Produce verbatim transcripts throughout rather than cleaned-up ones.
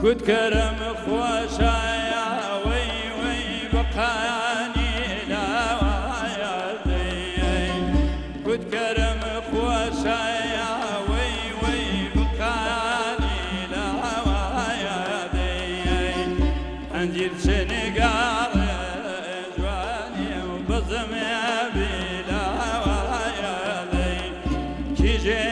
كنت كرم خوشايا وي وي بقاني لا ويدي كنت كرم خوشايا وي وي بقاني لا ويدي انجيل سنقار جواني وبزم بلا ويدي كيجي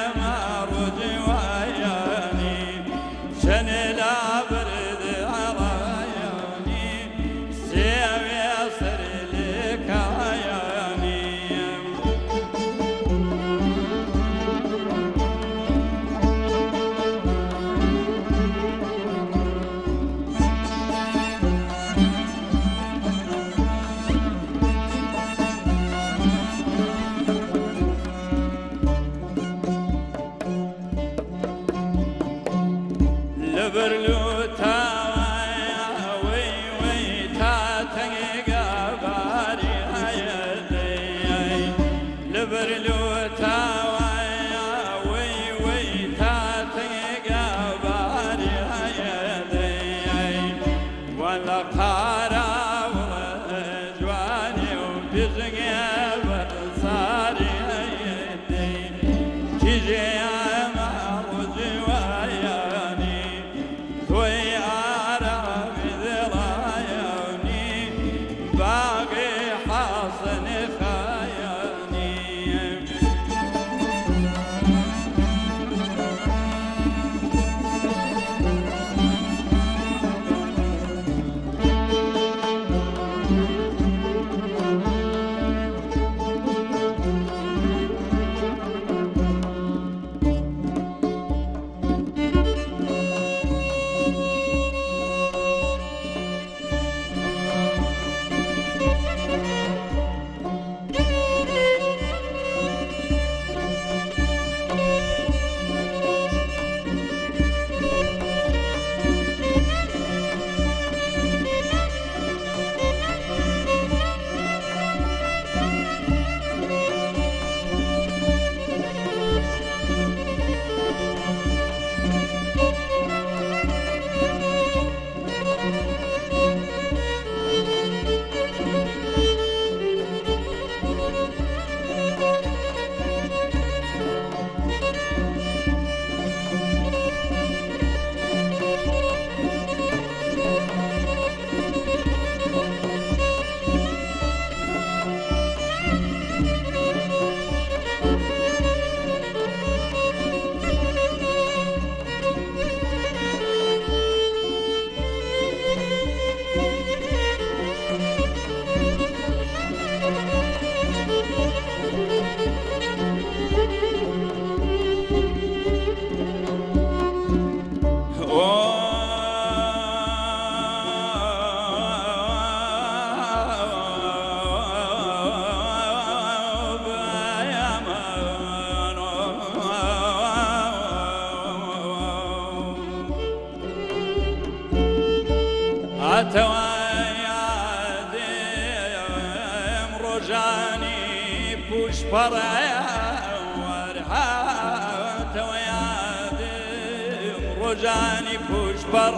رجاني كشبر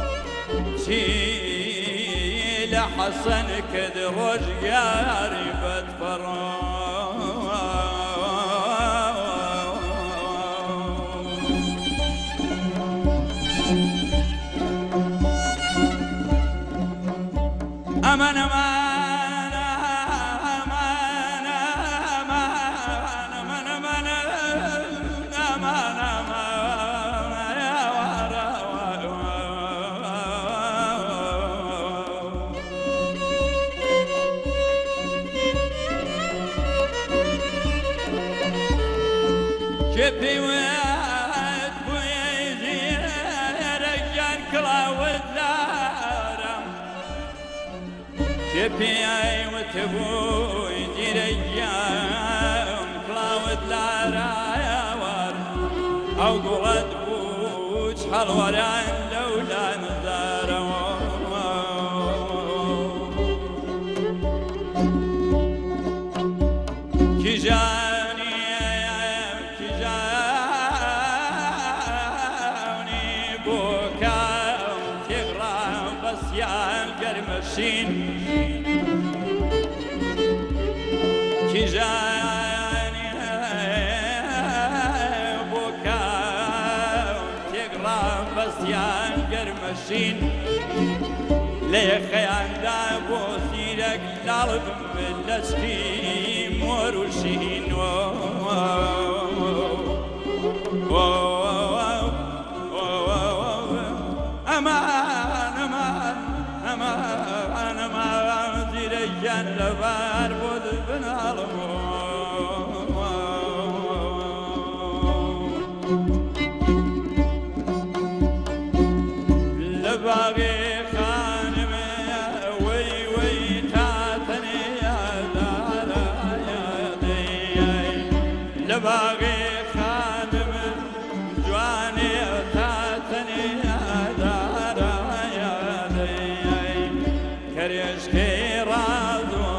شيل حسن كدرج ياري بتفر أمان أمان شبي واد بويزي رجال كلاود لارم شبي اي وتبويزي رجال كلاود لارا يا وار او قرد بوش حلوران لولا مزارو كجاني كجاني بوكا نەشین لە یەخەیاندا بۆ سیرەک لاڵدم لەستی مۆر و شین ئەمان ئەمان ئەمان ئەمان زیرەکیان لەبار بۆ بناڵم لە باغێ خانمێ وەی وەی تاتەنێ یادایە لە باغێ خانم جوانێ تاتەنێ یادایە کەرێشکەی ڕاز و